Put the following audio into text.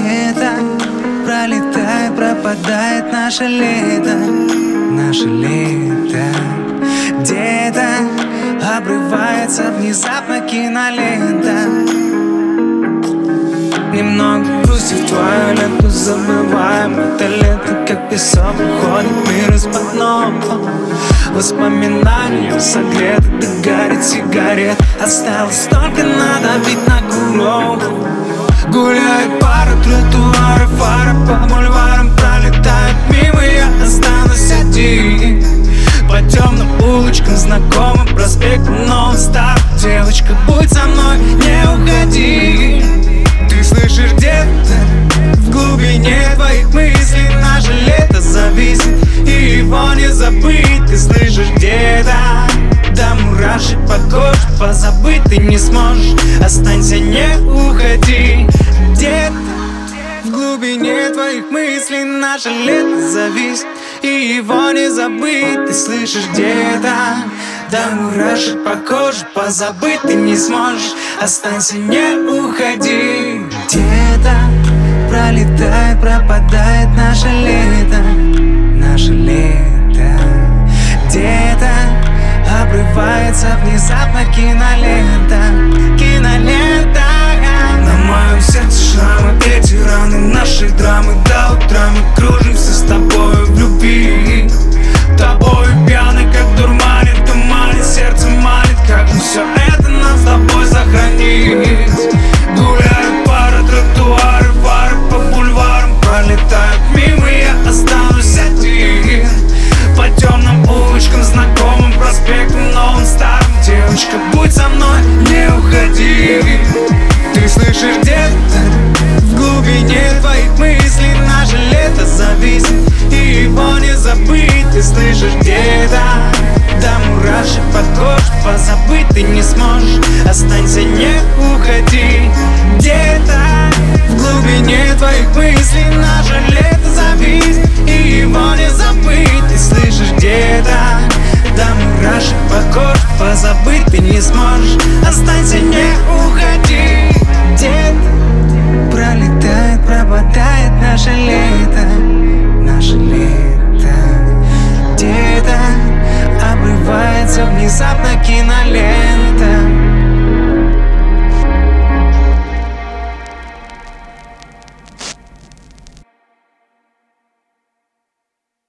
где-то пролетает, пропадает наше лето. Наше лето где-то обрывается внезапно кинолента. Немного грусти в твою ленту забываем. Это лето, как песок, уходит мир из-под ног. Воспоминания согреты, догорит сигарет. Осталось только надавить на курок. Гуляет пара тротуаров, фары по бульварам пролетают мимо. Я останусь один по темным улочкам, знакомым проспектам, но устав. Девочка, будь со мной, не уходи. Ты слышишь где-то в глубине твоих мыслей наше лето зависит, и его не забыть. Ты слышишь где-то до мурашек по коже, позабыть ты не сможешь. Останься, не уходи. Где-то в глубине твоих мыслей наше лето зависит, и его не забыть. Ты слышишь где-то до мурашек по коже, позабыть ты не сможешь. Останься, не уходи. Где-то пролетает, пропадает наше лето. Наше лето где-то обрывается внезапно кинолента. Кинолента. На моем сердце шрамы, эти раны нашей драмы. До утра мы кружимся с тобой в любви. Тобой пьяный, как дурманит, туманит, сердце манит. Как же все это нам с тобой сохранить? Гуляют пара тротуары, фары по бульварам пролетают мимо. Я останусь один по темным улочкам, знакомым проспектам, новым старым. Девочка, будь со мной, не уходи. Ты слышишь где-то в глубине твоих мыслей наше лето зависит, и его не забыть. Ты слышишь где-то до мурашек под кожей, позабыть ты не сможешь. Останься, не уходи. Где-то в глубине твоих мыслей наше лето зависит, и его не забыть. Ты слышишь где-то до мурашек по коже, позабыть ты не сможешь. Останься, не уходи. Где-то пролетает, пропадает наше